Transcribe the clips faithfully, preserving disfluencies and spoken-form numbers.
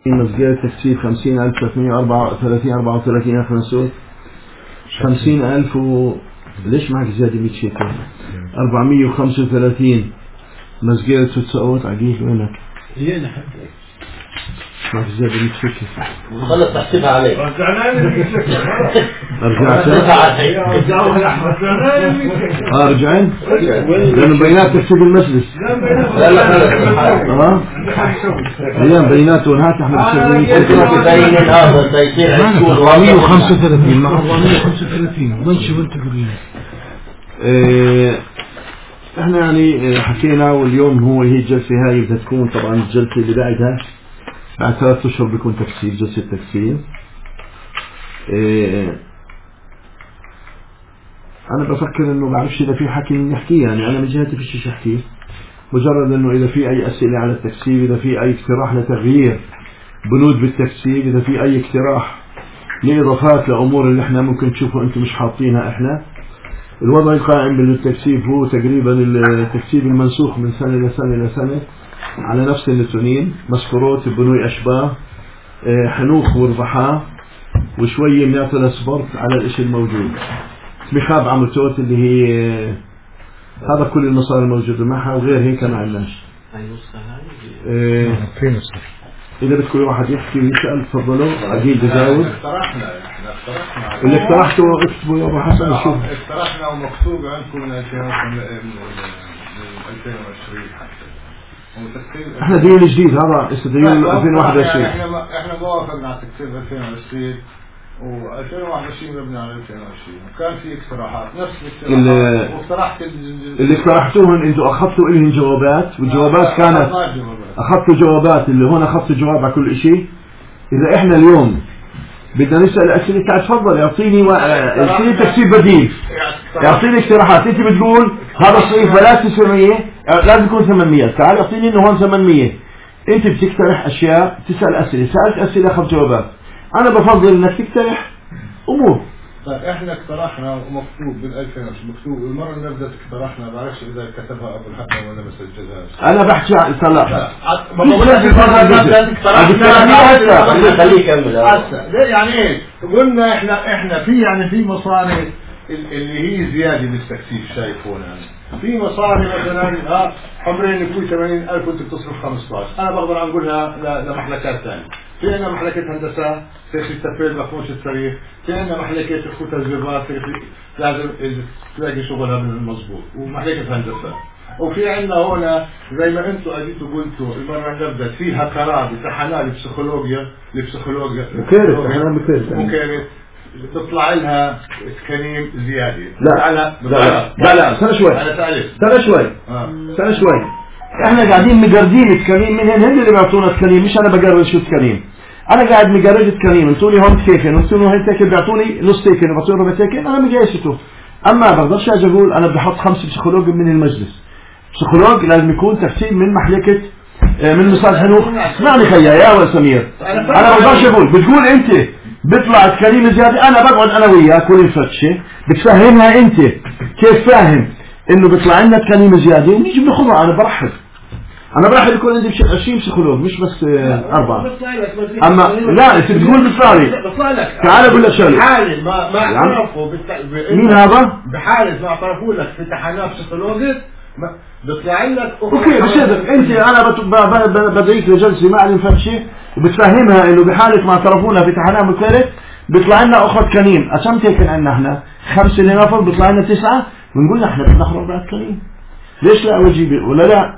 مسجد تكسير خمسين ألف ثلاثمية وأربعة وثلاثين أربعة وثلاثين ألف نسوت خمسين ألف و... ليش معك زيادة مية شيكل أربعمية وخمسة وثلاثين مسجد ستسوت عقيل وينك؟ هي أنا حدك معك زيادة مية شيكل خلص تحسبها عليك رجعنا لي مية شيكل رجعت رجعوها الأحمر رجعنا لي مية شيكل اه رجعين؟ لأنه بينات تحسب المجلس لا لا خلص اه ايام بينات ونهات احنا بين هذا تيسير أربعمية وخمسة وثلاثين مع أربعمية وخمسة وثلاثين وانش وانت قولين احنا يعني حكينا، واليوم هو هي الجلسة هاي بدها تكون طبعا الجلسة اللي بعدها بعد ثلاث اشهر بيكون تكسير، جلسة تكسير. اه انا بفكر انه بعرفش اذا في حكي نحكيه، يعني انا من جهتي في شيء احكيه، مجرد انه اذا في اي اسئلة على التكسير، اذا في اي اقتراح لتغيير بنود بالتكسير، اذا في اي اقتراح لاضافات لامور اللي احنا ممكن تشوفوا انتم مش حاطينها احنا. الوضع القائم بالتكسير هو تقريبا التكسير المنسوخ من سنة لسنة لسنة على نفس النتونين، مسكروت بنوي اشباه حنوخ وربحاه وشوية بنعطي سبورت على الاشي الموجود، مخاب عملتوت اللي هي هذا كل المصاري الموجودة معها، وغير هيك ما عندناش. اه في نص إذا بدكم واحد يحكي ويسأل تفضلوا. عقيل بجاوب. اقترحنا احنا اقترحنا اللي اقترحته اكتبوا يا ابو حسن نشوف. اقترحنا ومكتوب عندكم من ألفين وعشرين حتى. احنا ديون جديد هذا استديون ألفين وواحد وعشرين. احنا احنا ما وافقنا على تكسير ألفين وعشرين و2021 مبني على ألفين وعشرين، وكان في اقتراحات نفس الاقتراحات واقترحت اللي اقترحتوهن انتوا اخذتوا الهم جوابات، والجوابات كانت اخذتوا جوابات اللي هون اخذتوا جواب على كل شيء. اذا احنا اليوم بدنا نسال اسئله تعال تفضل اعطيني يعطيني تفسير بديل، يعطيني اقتراحات. انت بتقول هذا الصيف بلاش تسعمية لازم يكون ثمانمية، تعال اعطيني انه هون ثمانمية. انت بتقترح اشياء، تسال اسئله، سالت اسئله اخذت جوابات. انا بفضل انك تقترح امور. طيب احنا اقترحنا ومكتوب بالألفين مكتوب، والمره اللي نبدا اقترحنا ما بعرفش اذا كتبها ابو الحكم ولا ما سجلهاش. انا بحكي عن صلاح ما بقولش اقترحنا خليه يكمل هسه ليه يعني ايه قلنا احنا احنا في يعني في مصاري اللي هي زياده بالتكثيف شايفونا في مصاري مثلا ها عمرين يكون ثمانين ألف وانت بتصرف خمسة عشر، انا بقدر نقولها لمحلكات ثانيه. في عندنا محلكة هندسة في التفريغ مفهومش التاريخ، في عندنا محلكة اخوة الزباط لازم تلاقي شغلها بالمضبوط، ومحلكة هندسة. وفي عندنا هنا زي ما انتم اجيتوا قلتوا المرة اللي نبدأ فيها قرار امتحانات البسيكولوجيا البسيكولوجيا مكيرت احنا مكيرت مكيرت بتطلع لها تكريم زيادة. لا لا لا لا لا سنة شوي سنة شوي سنة شوي احنا قاعدين مجردين تكريم من هن اللي بيعطونا تكريم، مش انا بجرد شو تكريم. انا قاعد مجرد تكريم، انتوني هون تكيكن انتوني هون تكيكن بيعطوني نص تكيكن وبعطوني ربع تكيكن، انا مجايشته. اما بقدرش اجي اقول انا بدي احط خمسة بسيكولوج من المجلس. بسيكولوج لازم يكون تفسير من محلكة من مصالح حنوخ. اسمعني خيا يا ولد سمير، انا بقدرش اقول بتقول انت بيطلع تكريم زيادة، انا بقعد انا وياك ونفتشه بتفهمها انت كيف فاهم انه بيطلع لنا تكريم زيادة ونيجي بناخذها. انا برحب انا برحب يكون عندي عشرين بسيكولوج مش بس أربعة. أما لا أنت بتقول بصاري تعال أقول لك شغلة بحالة ما ما اعترفوا مين هذا؟ بحالة ما اعترفوا لك في امتحانات بسيكولوجية بيطلع لك أوكي بصدق أنت أنا بدعيك لجلسة ما علم فهم شيء وبتفهمها إنه بحالة ما اعترفونا في امتحانات مثالة بيطلع لنا أخذ كنين عشان تيكن عنا إحنا خمسة اللي نفر بيطلع لنا تسعة بنقول إحنا بدنا نخرج بعد كنين. ليش لا وجيب ولا لا؟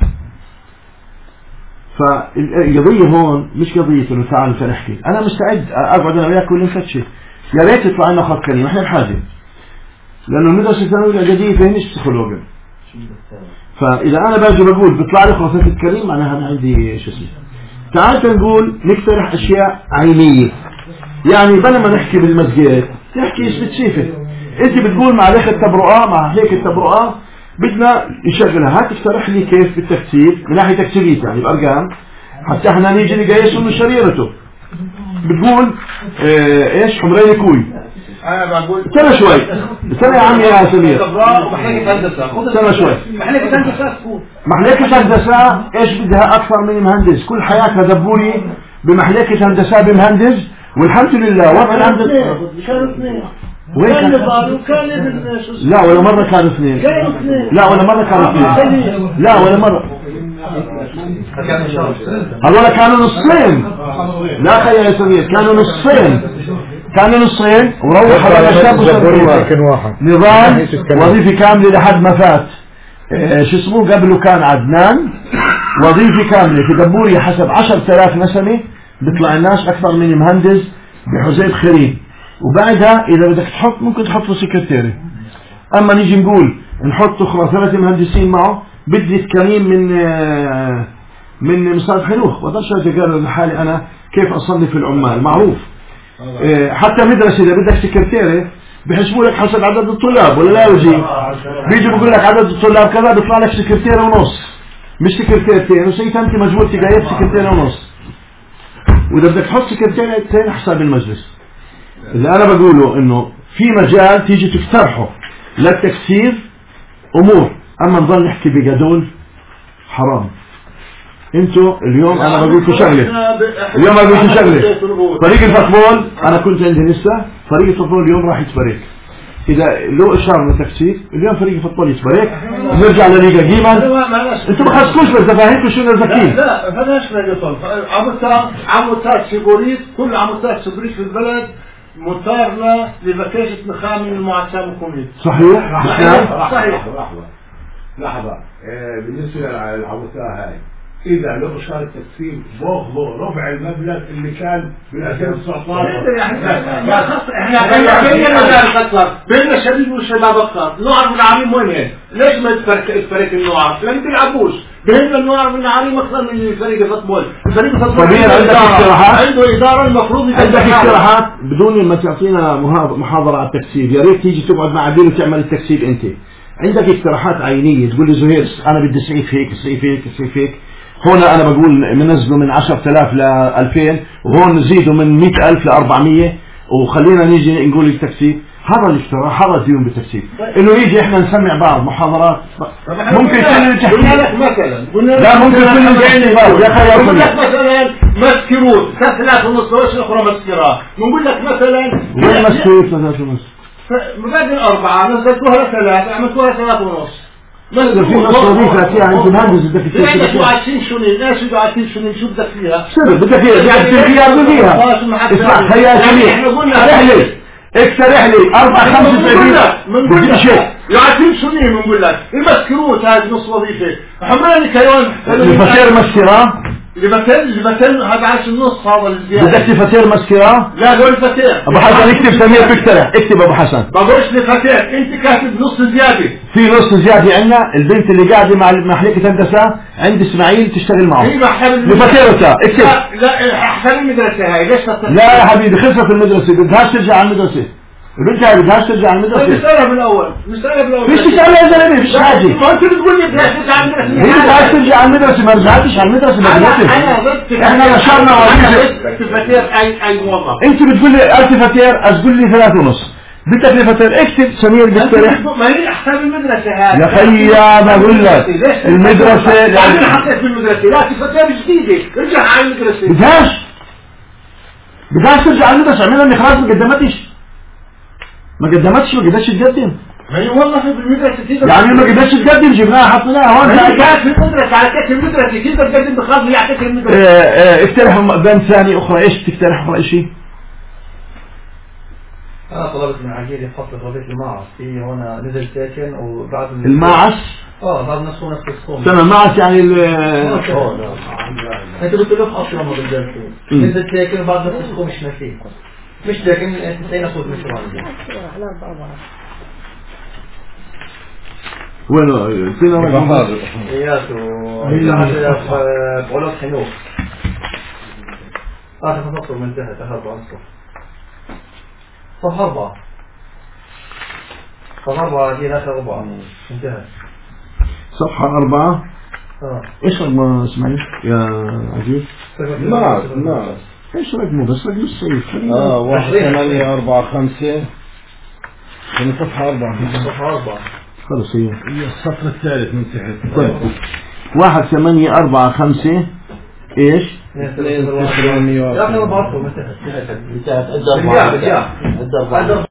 فالقضية هون مش قضية انه تعالوا تنحكي، انا مستعد اقعد انا وياك كل نفتشي يا ريت يطلع لنا خط كريم احنا بحاجة، لانه المدرسة الثانوية الاعدادية فيهمش بسيكولوجيا. فاذا انا باجي بقول بيطلع لي خط الكريم معناها انا عندي شو اسمه. تعال نقول نقترح اشياء عينية، يعني بدل ما نحكي بالمسجد نحكي سبيسيفيك. انت بتقول مع ليخ التبرؤة مع هيك التبرؤة بدنا نشغلها، هات اقترح لي كيف بالتكتيب من ناحية تكتيبية يعني بأرقام حتى احنا نيجي نقيسه من شريرته. بتقول اه ايش حمرين كوي انا بقول استنى شوي استنى يا عمي يا سمير محلكة هندسة استنى شوي محلكة هندسة تكون محلكة هندسة ايش بدها اكثر من مهندس كل حياتها دبوري بمحلكة هندسة بمهندس، والحمد لله وضع الهندسة كانوا اثنين وين كان كان؟ نضال وكان ابن لا ولا مرة كانوا اثنين، كانوا اثنين لا ولا مرة كانوا اثنين، لا ولا مرة، هذول كانوا نصين، لا خير يا سمير، كانوا نصين، كانوا نصين وروح على الشاب نظام وظيفي كاملة لحد ما فات شو اسمه قبله كان عدنان، وظيفة كاملة في دبوري حسب عشرة آلاف نسمة بيطلع الناس أكثر من مهندس بحزيب خريب، وبعدها إذا بدك تحط ممكن تحط له سكرتيري. أما نيجي نقول نحط أخرى ثلاثة مهندسين معه بدي تكريم من من مصاد حلوخ، وضلش أتقرر لحالي أنا كيف أصنف العمال معروف. حتى مدرسة إذا بدك سكرتيري بحسبوا لك حسب عدد الطلاب ولا لا يجي، بيجي بيقول لك عدد الطلاب كذا بيطلع لك سكرتيري ونص مش سكرتيرتين، وسيت أنت مجبور تجايب سكرتيري ونص، وإذا بدك تحط سكرتيرتين حساب المجلس. اللي أنا بقوله إنه في مجال تيجي تقترحه للتكسير أمور، أما نظل نحكي بجدول حرام. انتوا اليوم انا بقول لكم شغله، اليوم بقول لكم شغله، فريق الفوتبول انا كنت عندي لسه فريق الفوتبول اليوم راح يتفرق، اذا له اشاره للتكسير اليوم فريق الفوتبول يتفرق، نرجع لليغا جيمان. انتوا ما خصكوش بس فاهمكم شو الذكي. لا فلاش نقطه عملتها عملتها سيبوريت، كل عملتها سيبوريت في البلد مطارنا لبكاجة نخام من المعسكر الحكومي. صحيح صحيح صحيح. لحظة بالنسبة للعملتها هاي إذا له إشارة تكسير باخذوا ربع المبلغ اللي كان بال ألفين وتسعطعش. احنا بيننا شباب والشباب أكثر، نوع من العالم وين؟ ليش ما يتفرق الفريق النوع؟ لأن بيلعبوش، بيننا النوع من العالم أكثر من فريق الفوتبول، فريق الفوتبول عندك اقتراحات؟ عنده إدارة المفروض عندك اقتراحات بدون ما تعطينا محاضرة على التكسير، يا ريت تيجي تقعد مع عبير وتعمل التكسير أنت. عندك اقتراحات عينية تقول لي زهير أنا بدي سعيد فيك سعيد فيك سعيد فيك، هون أنا بقول منزله من عشرة آلاف ل ألفين، وهون نزيده من مئة ألف ل أربعمية، وخلينا نيجي نقول التكسير. هذا الاقتراح، هذا الديون بالتكسير، إنه يجي إحنا نسمع بعض محاضرات ممكن كل قلنا لك مثلا لا ممكن كل جايين بعض يا أخي نقول لك مثلا مسكروت ثلاث آلاف ونص وإيش أخرى مسكرة، نقول لك مثلا وين مسكروت ثلاث ونص؟ مبادئ أربعة نزلتوها ثلاث عملتوها ثلاث ونص. إذا في نص وظيفة فيها عند مهندس بدك تسوي فيها. ليش عايشين شنين؟ ليش بدو عايشين شنين؟ شو بدك فيها؟ شو بدك فيها؟ يعني تلقيها بديها. اسمع خيال جميل. اقترح لي اقترح لي أربع خمس سبعين. بدي شيء. عايشين شنين بنقول لك؟ المسكروت هذه نص وظيفة. حمراني كيوان. الفاتير مسكرة. الفاتير الفاتير هذا عايش النص هذا الزيادة. بدك الفاتير مسكرة؟ لا قول الفاتير. أبو حسن اكتب سمير بيقترح، اكتب أبو حسن. بقولش الفاتير، أنت كاتب نص زيادة. في نص زيادة عندنا، البنت اللي قاعدة مع محلكة هندسة عند إسماعيل تشتغل معه. لفاتيرتها اكتب. لا لا أحسن المدرسة هاي ليش تصير؟ لا يا حبيبي خلصت المدرسة، بدهاش ترجع على المدرسة. البنت هاي بدهاش ترجع على المدرسة. نسألها من الأول، نسألها من الأول. فيش تسألها يا زلمة، فيش حاجة. ما أنت بتقول لي بدهاش ترجع على المدرسة. هي بدهاش ترجع على المدرسة، ما رجعتش على المدرسة مدرسة. احنا نشرنا وظيفة. الفاتير أي أي موظف. أنت بتقول لي ألف فاتير، أتقول لي ثلاث ونص. بدك لي فاتير اكتب سمير بيقترح. ما هي أحسن المدرسة هذه. يا خي ما أقول لك المدرسة. أنا حطيت في المدرسة، لا فاتير جديدة، رجع على المدرسة. بدهاش. بدهاش ترجع على المدرسة، عملنا إن خلاص ما قدمتش. ما قدمتش ما قدرتش تقدم. ما هي والله في المدرسة يعني ما قدرتش تقدم جبناها حطيناها هون. هي كانت في المدرسة على كتف المدرسة كيف تقدم بخاف اللي يعطيك المدرسة. اقترح بند ثاني أخرى، إيش تقترح أخرى شيء؟ أنا طلبت من عجيل يحط وظيفة الماعز، في هنا نزل ساكن وبعد الماعز. اه بعد نصه نفس الصوم. تمام الماعز يعني ال. أنت قلت له أصلا ما بالجلسة. نزل ساكن وبعد نص الصوم مش ناسيه. مش لكن تسعين صوت مش رانجي. وين فينا رقم؟ إياته. إياته بقولك حنوف. آخر فصل منتهى تهرب عنصر. صف أربعة. صف أربعة دي آخر أربعة انتهى. صفحة أربعة. آه. إيش رقم اسمعي يا عجيب؟ نعم نعم. ايش رقمه بس رقم السيف. اه واحد ثمانية أربعة خمسة. من صفحة أربعة. صفحة أربعة. خلص هي. هي السطر الثالث من تحت. طيب. واحد ثمانية أربعة خمسة. ايش؟ اثنين صفر مية لا احنا نبعثه مثلا الدرب